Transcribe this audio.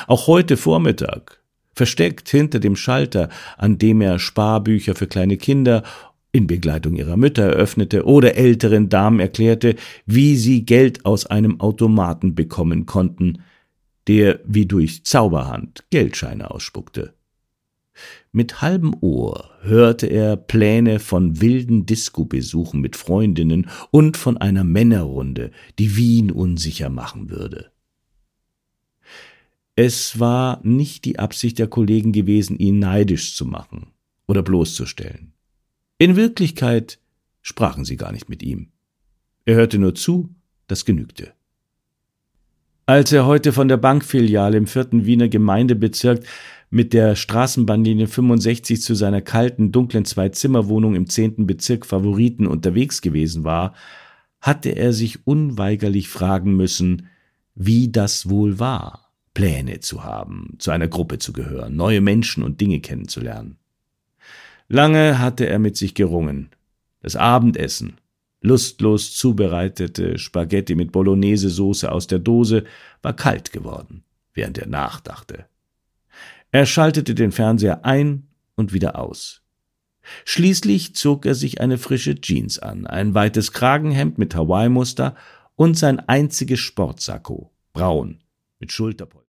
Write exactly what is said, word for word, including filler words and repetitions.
Auch heute Vormittag, versteckt hinter dem Schalter, an dem er Sparbücher für kleine Kinder in Begleitung ihrer Mütter eröffnete oder älteren Damen erklärte, wie sie Geld aus einem Automaten bekommen konnten, der wie durch Zauberhand Geldscheine ausspuckte. Mit halbem Ohr hörte er Pläne von wilden Disco-Besuchen mit Freundinnen und von einer Männerrunde, die Wien unsicher machen würde. Es war nicht die Absicht der Kollegen gewesen, ihn neidisch zu machen oder bloßzustellen. In Wirklichkeit sprachen sie gar nicht mit ihm. Er hörte nur zu, das genügte. Als er heute von der Bankfiliale im vierten Wiener Gemeindebezirk mit der Straßenbahnlinie fünfundsechzig zu seiner kalten, dunklen Zwei-Zimmer-Wohnung im zehnten Bezirk Favoriten unterwegs gewesen war, hatte er sich unweigerlich fragen müssen, wie das wohl war, Pläne zu haben, zu einer Gruppe zu gehören, neue Menschen und Dinge kennenzulernen. Lange hatte er mit sich gerungen. Das Abendessen, lustlos zubereitete Spaghetti mit Bolognese-Soße aus der Dose, war kalt geworden, während er nachdachte. Er schaltete den Fernseher ein und wieder aus. Schließlich zog er sich eine frische Jeans an, ein weites Kragenhemd mit Hawaii-Muster und sein einziges Sportsakko, braun, mit Schulterpolster.